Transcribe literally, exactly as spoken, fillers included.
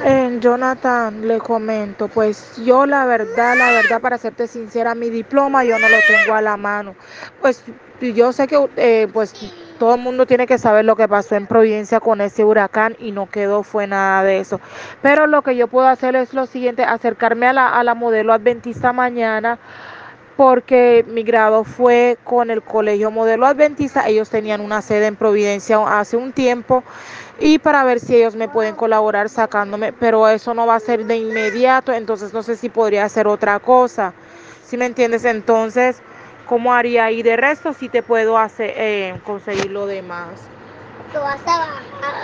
Eh, Jonathan, le comento, pues yo la verdad, la verdad, para serte sincera, mi diploma yo no lo tengo a la mano. Pues yo sé que eh, pues todo el mundo tiene que saber lo que pasó en Providencia con ese huracán y no quedó fue nada de eso. Pero lo que yo puedo hacer es lo siguiente, acercarme a la, a la modelo adventista mañana porque mi grado fue con el Colegio Modelo Adventista. Ellos tenían una sede en Providencia hace un tiempo y para ver si ellos me pueden colaborar sacándome, pero eso no va a ser de inmediato, entonces no sé si podría hacer otra cosa. ¿Sí me entiendes? Entonces, ¿cómo haría? Y de resto sí te puedo hacer, eh, conseguir lo demás.